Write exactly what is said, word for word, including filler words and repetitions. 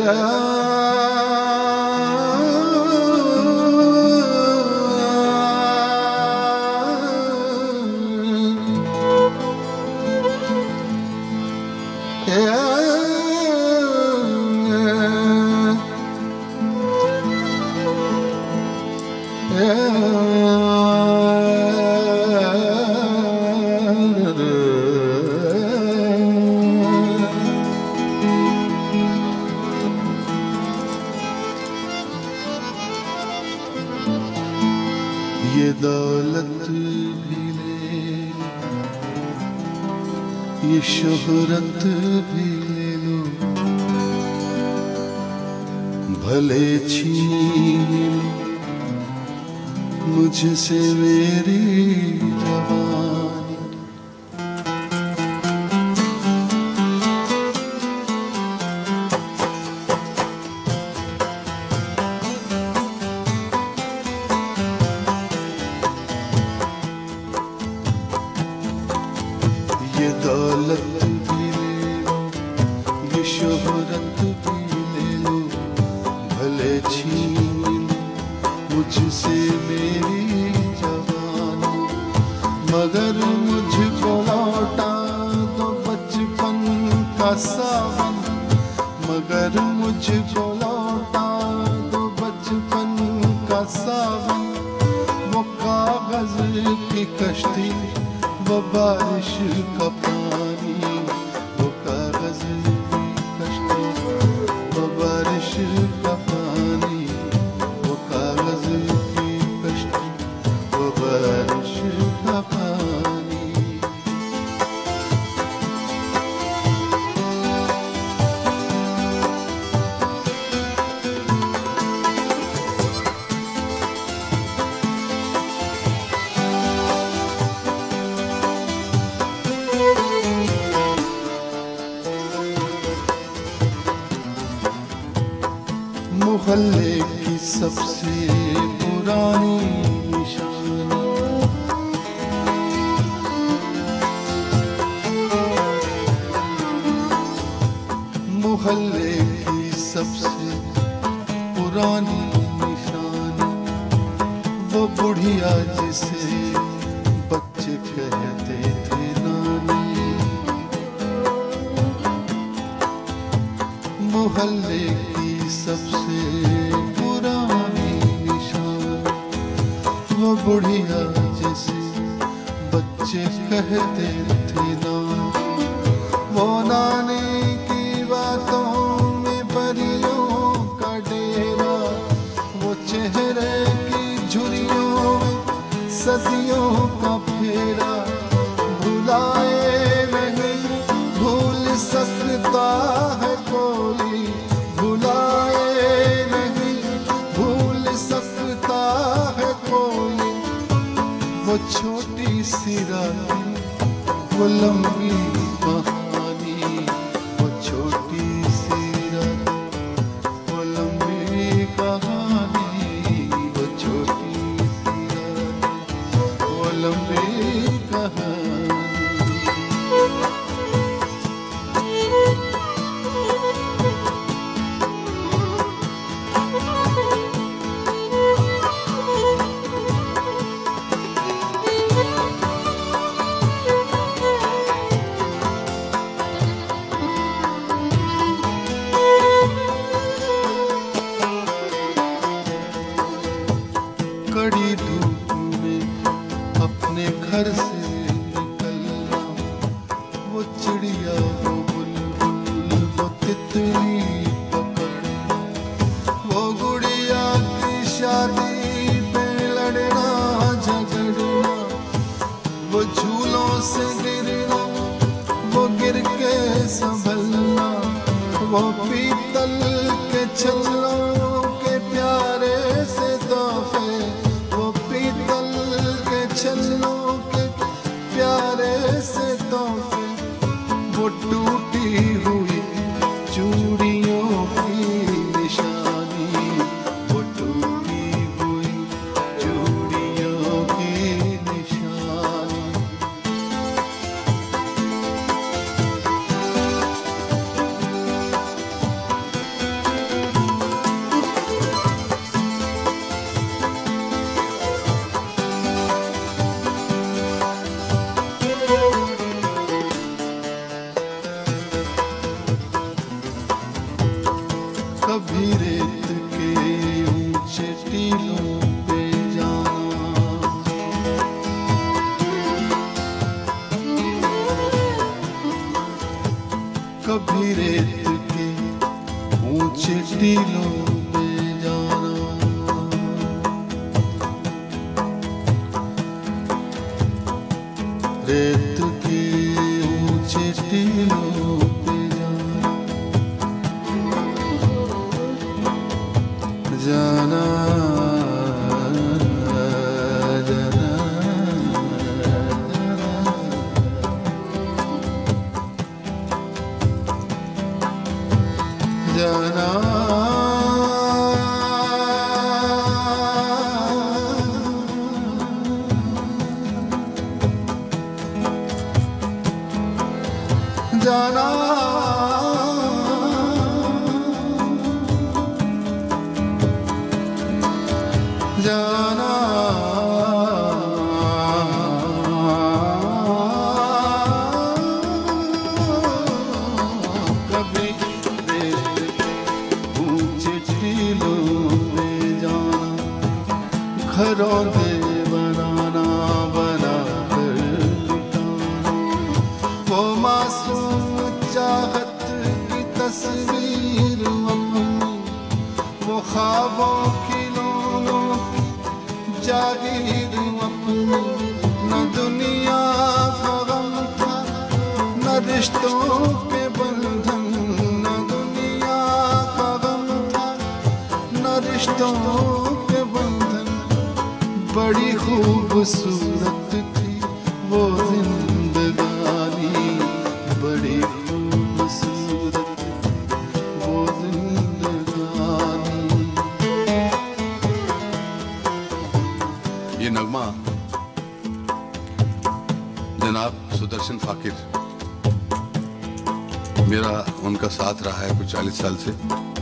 ये दौलत भी ले, ये शोहरत भी ले लो, भले छीन लो मुझसे मेरी जवानी। ये दौलत भी ले लो, ये शोहरत भी ले लो, भले छीन लो मुझसे मेरी जवानी, मगर मुझको लौटा दो बचपन का सावन, मगर मुझको लौटा दो बचपन का सावन। वो कागज की कश्ती, वो बारिश का पानी, वो कागज की कश्ती, वो बारिश का पानी, वो कागज की कश्ती, वो बारिश का पानी। मोहल्ले की सबसे पुरानी निशानी, मोहल्ले की सबसे पुरानी निशानी, वो बुढ़िया जिसे बच्चे कहते थे नानी। मोहल्ले की सबसे पुरानी निशान, वो बुढ़िया जिसे बच्चे कहते थे नानी। वो नानी की बातों में परियों का डेरा, वो चेहरे की झुर्रियों में सदियों का फेरा। भुलाए नहीं भूल सकता है कोई, भुलाए नहीं भूल सकता है कोई। वो छोटी सी रानी, वो लंबी कहानी, वो छोटी सी रानी, वो लंबी कहानी, वो छोटी सी रानी, वो लंबी कहानी। कड़ी धूप में अपने घर से निकलना, वो चिड़िया वो बुलबुल वो तितली पकड़ना, वो गुड़िया की शादी पे लड़ना झगड़ना, वो झूलों से गिरना, वो गिर के संभलना, वो पीतल के छल्लों के प्यारे से तोहफे, वो पीतल के छल्लों के प्यारे से तोहफे। वो टूटी हुई चूड़ियों की निशानी, वो टूटी हुई चूड़ियों की निशानी। कभी रेत के ऊंचे टीलों पे जाना, रेत के ऊंचे टीलों पे जाना, जाना जाना जाना जाना कभी घरों के बनाना बना कर लुटाना, वो मासूम चाहत की तस्वीर अपनी, वो ख्वाबों की लोगों की जागीर अपनी, न दुनिया का गम था न रिश्तों के बंधन, न दुनिया का गम था न रिश्तों के बंधन, बड़ी खूबसूरत थी वो जिंदगानी, बड़ी खूबसूरत वो जिंदगानी। ये नगमा जनाब सुदर्शन फाकिर, मेरा उनका साथ रहा है कुछ चालीस साल से।